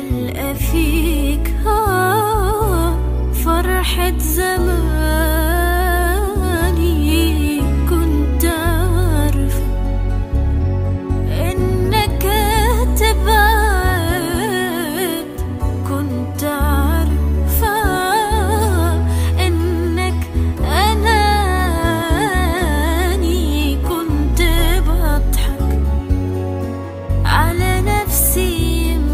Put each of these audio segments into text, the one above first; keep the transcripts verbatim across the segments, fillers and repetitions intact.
ألقى فيك آه فرحة زماني. كنت عارفة إنك تبعد، كنت عارفة إنك أناني. كنت بضحك على نفسي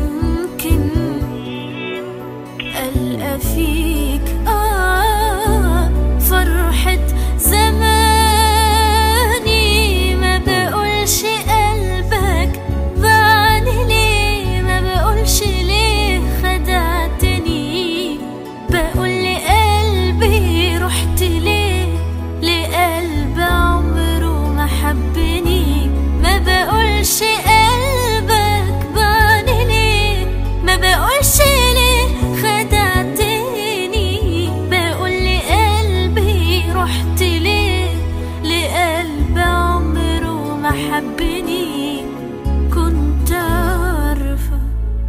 ألقى فيك آه فرحة زماني. ما بقولش قلبك باعني ليه، ما بقولش ليه خدعتني. بقول لقلبي رحت ليه، لقلب عمره ما حبني. ما بقولش قلبك باعني ليه، ما بقولش ليه خدعتني. بقول لقلبي رحت ليه، لقلب عمره ما حبني. كنت عارفة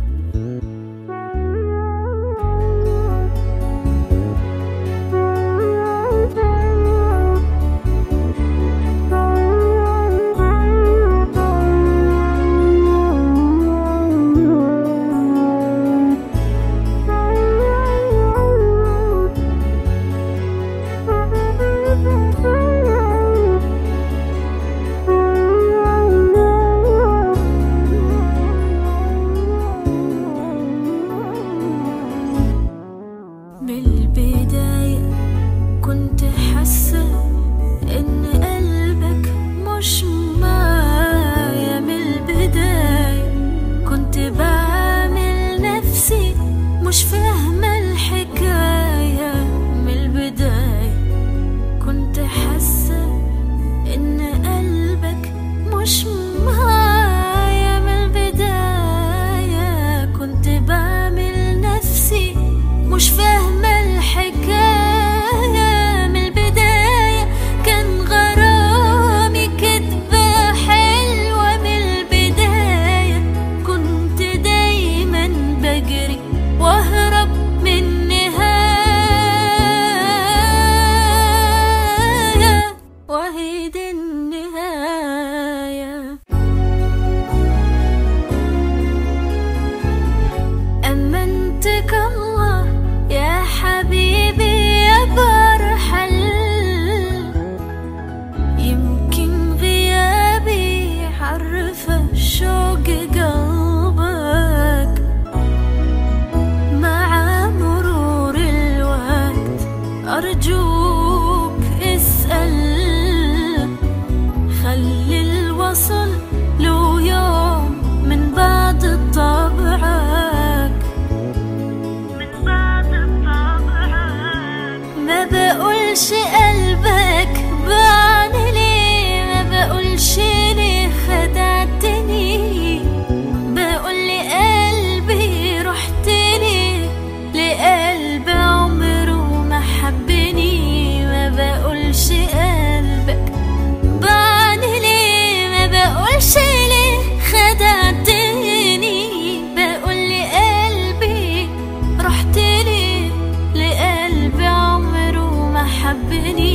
من البداية كنت حاسة إن قلبك مش معايا. من البداية كنت بعمل نفسي مش فاهمة الحكاية. من البداية كنت حاسة إن قلبك مش معايا. من البداية كنت بعمل نفسي مش فاهمة الحكاية. من البداية كان غرامي كدبة حلوة. من البداية كنت دايما بجري واهرب من النهاية، وهي دي النهاية. أمنتك الله يا حبيبي يا برحل، يمكن غيابي عرفة شوق قلبك. مع مرور الوقت أرجوك اسأل، خلي الوصل له يوم من بعد طبعك. ما بقولش قلبك باعني ليه، ما بقولش ليه خدعتني. بقول لقلبي رحت ليه، لقلب عمره ما حبني. ما بقولش قلبك باعني ليه، ما بقولش ليه خدعتني. بقول لقلبي رحت ليه، لقلب عمره ما حبني.